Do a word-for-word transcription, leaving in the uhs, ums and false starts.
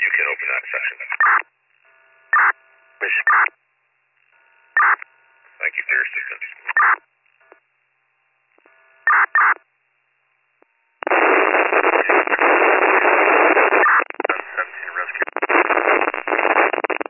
You can open that section. Thank you for your assistance.